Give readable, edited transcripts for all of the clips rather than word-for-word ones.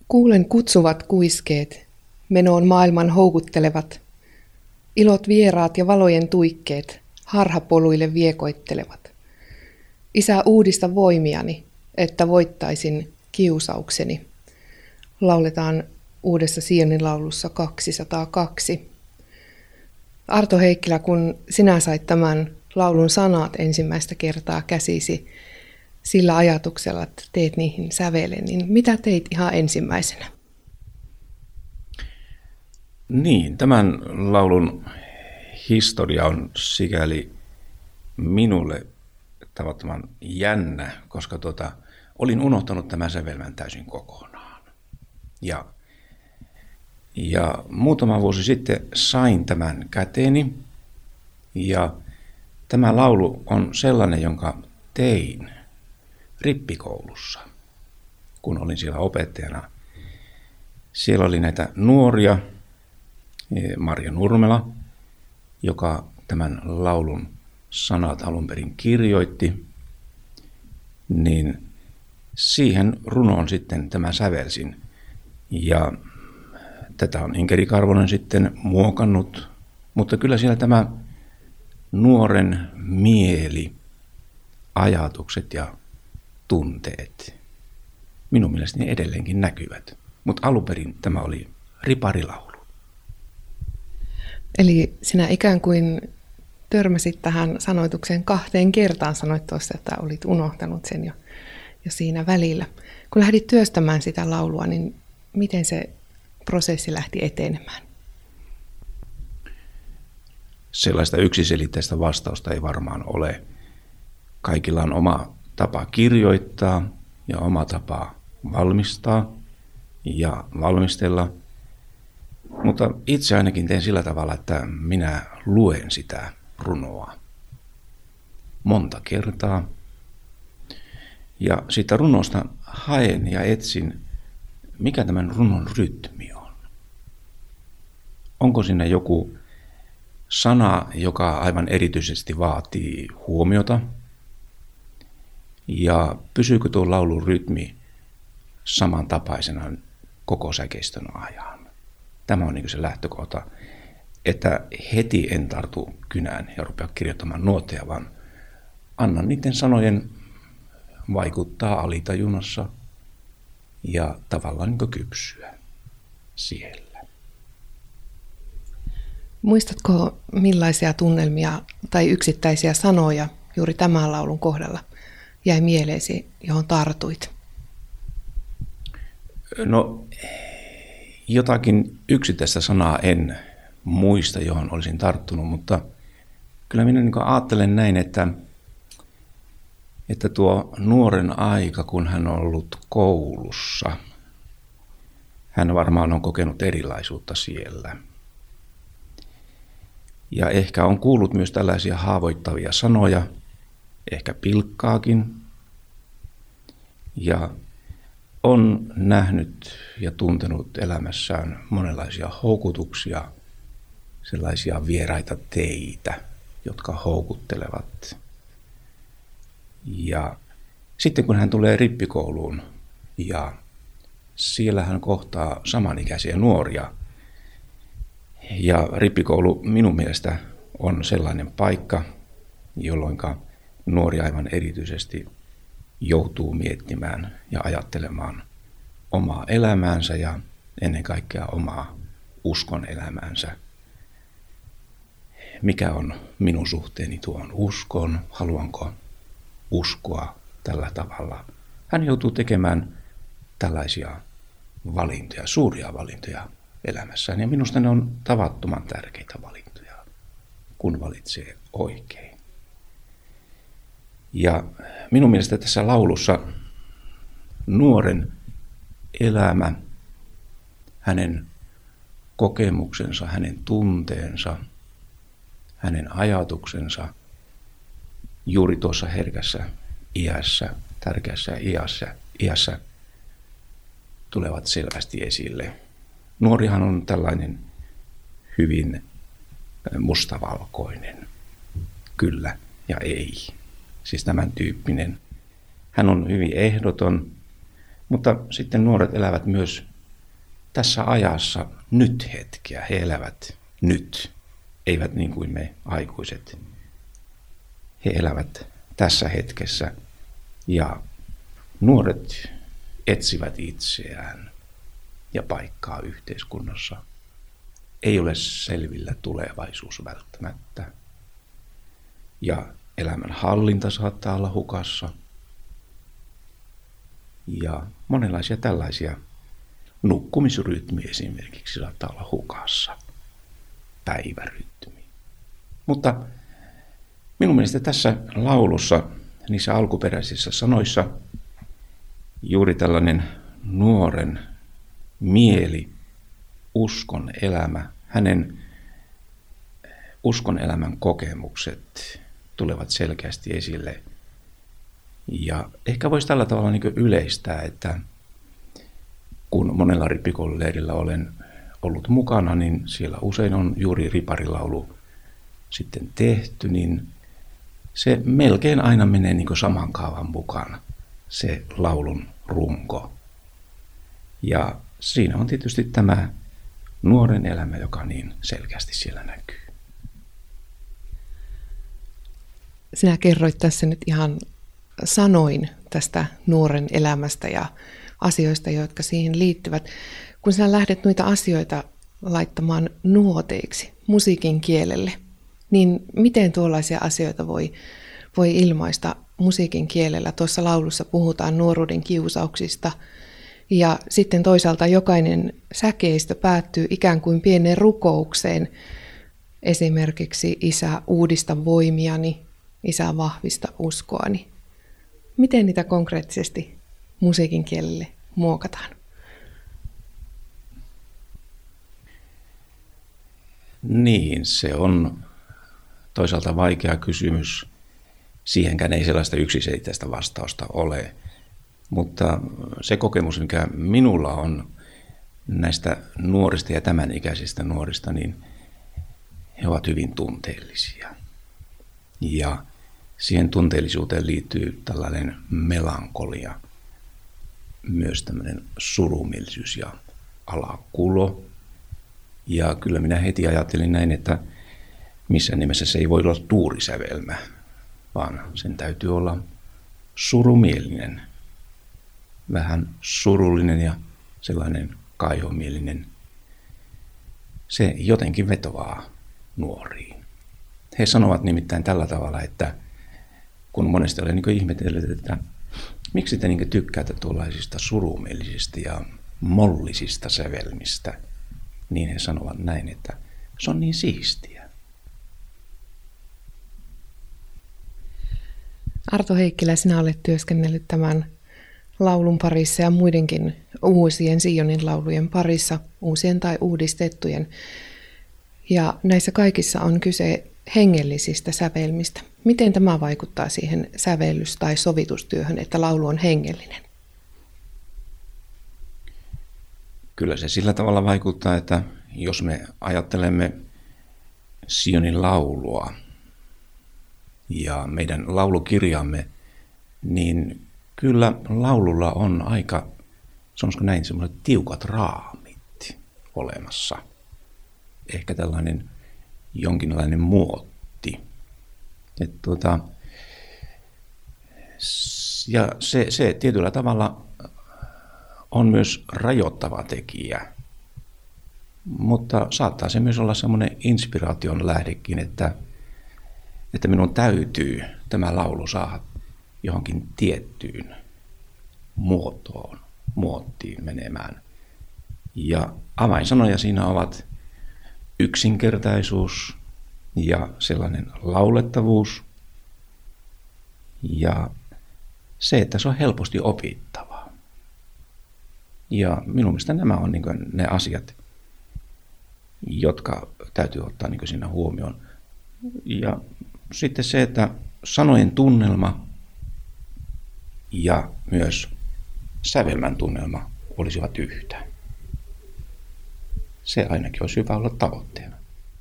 Kuulen kutsuvat kuiskeet, menoon maailman houkuttelevat. Ilot vieraat ja valojen tuikkeet harhapoluille viekoittelevat. Isä, uudista voimiani, että voittaisin kiusaukseni. Lauletaan uudessa Sionin laulussa 202. Arto Heikkilä, kun sinä sait tämän laulun sanat ensimmäistä kertaa käsisi sillä ajatuksella, että teet niihin sävelen, niin mitä teit ihan ensimmäisenä? Niin, tämän laulun historia on sikäli minulle tavattoman jännä, koska olin unohtanut tämän sävelmän täysin kokonaan. Ja muutama vuosi sitten sain tämän käteeni, ja tämä laulu on sellainen, jonka tein rippikoulussa, kun olin siellä opettajana. Siellä oli näitä nuoria, Marja Nurmela, joka tämän laulun sanat alun perin kirjoitti, niin siihen runoon sitten tämä sävelsin. Ja tätä on Inkeri Karvonen sitten muokannut, mutta kyllä siellä tämä nuoren mieli, ajatukset ja tunteet minun mielestäni edelleenkin näkyvät. Mutta alun perin tämä oli riparilaulu. Eli sinä ikään kuin törmäsit tähän sanoitukseen 2 kertaan, sanoit tuossa, että olit unohtanut sen jo siinä välillä. Kun lähdit työstämään sitä laulua, niin miten se prosessi lähti etenemään? Sellaista yksiselitteistä vastausta ei varmaan ole. Kaikilla on oma tapa kirjoittaa ja oma tapa valmistaa ja valmistella. Mutta itse ainakin teen sillä tavalla, että minä luen sitä runoa monta kertaa. Ja siitä runosta haen ja etsin, mikä tämän runon rytmi on. Onko siinä joku sana, joka aivan erityisesti vaatii huomiota? Ja pysyykö tuo laulun rytmi samantapaisena koko säkeistön ajan? Tämä on niin se lähtökohta, että heti en tartu kynään ja rupea kirjoittamaan nuotteja, vaan annan niiden sanojen vaikuttaa alitajunnassa ja tavallaan niin kypsyä siellä. Muistatko, millaisia tunnelmia tai yksittäisiä sanoja juuri tämän laulun kohdalla jäi mieleesi, johon tartuit? No, jotakin yksittäistä sanaa en muista, johon olisin tarttunut, mutta kyllä minä niin ajattelen näin, että tuo nuoren aika, kun hän on ollut koulussa, hän varmaan on kokenut erilaisuutta siellä. Ja ehkä on kuullut myös tällaisia haavoittavia sanoja, ehkä pilkkaakin. Ja on nähnyt ja tuntenut elämässään monenlaisia houkutuksia, sellaisia vieraita teitä, jotka houkuttelevat. Ja sitten kun hän tulee rippikouluun ja siellä hän kohtaa samanikäisiä nuoria. Ja rippikoulu minun mielestä on sellainen paikka, jolloin nuori aivan erityisesti joutuu miettimään ja ajattelemaan omaa elämäänsä ja ennen kaikkea omaa uskon elämäänsä. Mikä on minun suhteeni tuohon uskoon? Haluanko uskoa tällä tavalla? Hän joutuu tekemään tällaisia valintoja, suuria valintoja elämässään. Ja minusta ne on tavattoman tärkeitä valintoja, kun valitsee oikein. Ja minun mielestä tässä laulussa nuoren elämä, hänen kokemuksensa, hänen tunteensa, hänen ajatuksensa juuri tuossa herkässä iässä, tärkeässä iässä tulevat selvästi esille. Nuorihan on tällainen hyvin mustavalkoinen, kyllä ja ei. Siis tämän tyyppinen. Hän on hyvin ehdoton, mutta sitten nuoret elävät myös tässä ajassa nyt hetkeä. He elävät nyt, eivät niin kuin me aikuiset. He elävät tässä hetkessä ja nuoret etsivät itseään ja paikkaa yhteiskunnassa. Ei ole selvillä tulevaisuus välttämättä. Ja elämän hallinta saattaa olla hukassa. Ja monenlaisia tällaisia nukkumisrytmi esimerkiksi saattaa olla hukassa. Päivärytmi. Mutta minun mielestä tässä laulussa, niissä alkuperäisissä sanoissa, juuri tällainen nuoren mieli, uskon elämä, hänen uskon elämän kokemukset tulevat selkeästi esille. Ja ehkä voisi tällä tavalla niin yleistää, että kun monella rippikoululeirillä olen ollut mukana, niin siellä usein on juuri riparilaulu sitten tehty, niin se melkein aina menee niin saman kaavan mukaan, se laulun runko. Ja siinä on tietysti tämä nuoren elämä, joka niin selkeästi siellä näkyy. Sinä kerroit tässä nyt ihan sanoin tästä nuoren elämästä ja asioista, jotka siihen liittyvät. Kun sinä lähdet noita asioita laittamaan nuoteiksi musiikin kielelle, niin miten tuollaisia asioita voi ilmaista musiikin kielellä? Tuossa laulussa puhutaan nuoruuden kiusauksista ja sitten toisaalta jokainen säkeistö päättyy ikään kuin pieneen rukoukseen. Esimerkiksi Isä, uudista voimiani, Isä, vahvista uskoani. Miten niitä konkreettisesti musiikin kielelle muokataan? Niin, se on toisaalta vaikea kysymys. Siihenkään ei sellaista yksiselitteistä vastausta ole. Mutta se kokemus, mikä minulla on näistä nuorista ja tämän ikäisistä nuorista, niin he ovat hyvin tunteellisia. Ja siihen tunteellisuuteen liittyy tällainen melankolia, myös tämmöinen surumielisyys ja alakulo. Ja kyllä minä heti ajattelin näin, että missään nimessä se ei voi olla tuurisävelmä, vaan sen täytyy olla surumielinen, vähän surullinen ja sellainen kaihomielinen. Se jotenkin vetoaa nuoriin. He sanovat nimittäin tällä tavalla, että kun monesti olen niin ihmetellyt, että miksi te niin tykkäätte tuollaisista surumielisistä ja mollisista sävelmistä, niin he sanovat näin, että se on niin siistiä. Arto Heikkilä, sinä olet työskennellyt tämän laulun parissa ja muidenkin uusien Sionin laulujen parissa, uusien tai uudistettujen. Ja näissä kaikissa on kyse hengellisistä sävelmistä. Miten tämä vaikuttaa siihen sävellys- tai sovitustyöhön, että laulu on hengellinen? Kyllä se sillä tavalla vaikuttaa, että jos me ajattelemme Sionin laulua ja meidän laulukirjamme, niin kyllä laululla on aika, sanoisiko näin, semmoiset tiukat raamit olemassa. Ehkä tällainen jonkinlainen muotti. Ja se tietyllä tavalla on myös rajoittava tekijä, mutta saattaa se myös olla semmoinen inspiraation lähdekin, että minun täytyy tämä laulu saada johonkin tiettyyn muottiin menemään. Ja avainsanoja siinä ovat yksinkertaisuus ja sellainen laulettavuus ja se, että se on helposti opittavaa. Ja minun mielestä nämä on niin kuin ne asiat, jotka täytyy ottaa niin kuin siinä huomioon. Ja sitten se, että sanojen tunnelma ja myös sävelmän tunnelma olisivat yhtä. Se ainakin olisi hyvä olla tavoitteena.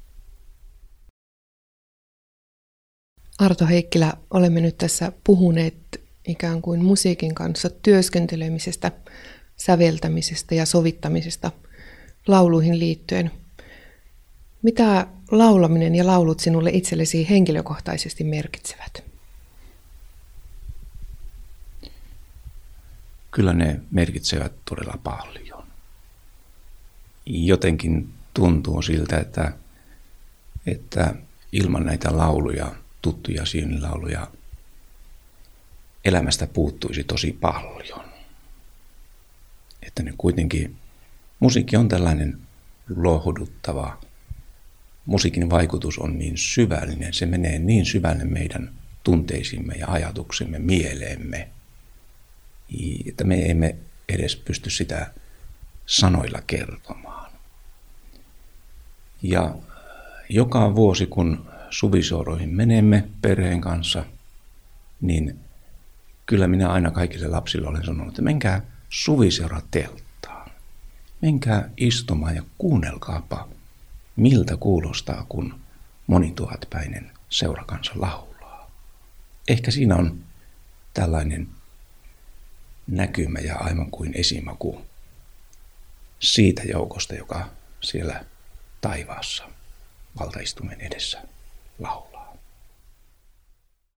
Arto Heikkilä, olemme nyt tässä puhuneet ikään kuin musiikin kanssa työskentelemisestä, säveltämisestä ja sovittamisesta. lauluihin liittyen. Mitä laulaminen ja laulut sinulle itsellesi henkilökohtaisesti merkitsevät? Kyllä ne merkitsevät todella paljon. Jotenkin tuntuu siltä, että ilman näitä lauluja, tuttuja siunilauluja, elämästä puuttuisi tosi paljon. Että ne kuitenkin, musiikki on tällainen lohduttava. Musiikin vaikutus on niin syvällinen, se menee niin syvälle meidän tunteisimme ja ajatuksimme, mieleemme, että me emme edes pysty sitä sanoilla kertomaan. Ja joka vuosi, kun suviseuroihin menemme perheen kanssa, niin kyllä minä aina kaikille lapsille olen sanonut, että menkää suviseuratelttaan. Menkää istumaan ja kuunnelkaapa, miltä kuulostaa, kun monituhatpäinen seurakansa laulaa. Ehkä siinä on tällainen näkymä ja aivan kuin esimaku siitä joukosta, joka siellä taivaassa valtaistumen edessä laulaa.